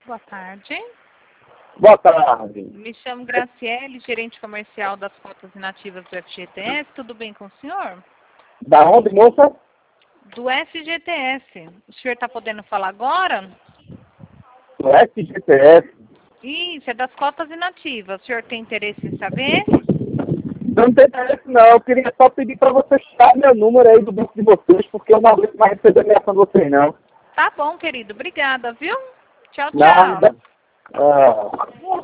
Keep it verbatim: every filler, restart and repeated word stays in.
Boa tarde. Boa tarde. Me chamo Graciele, gerente comercial das cotas inativas do F G T S. Tudo bem com o senhor? Da onde, moça? Do F G T S. O senhor está podendo falar agora? Do F G T S. Isso, é das cotas inativas. O senhor tem interesse em saber? Não tem interesse não, eu queria só pedir para vocês tirar meu número aí do banco de vocês, porque eu não aguento mais receber ameaça de vocês não. Tá bom, querido. Obrigada, viu? Tchau, tchau. Nada. Ah.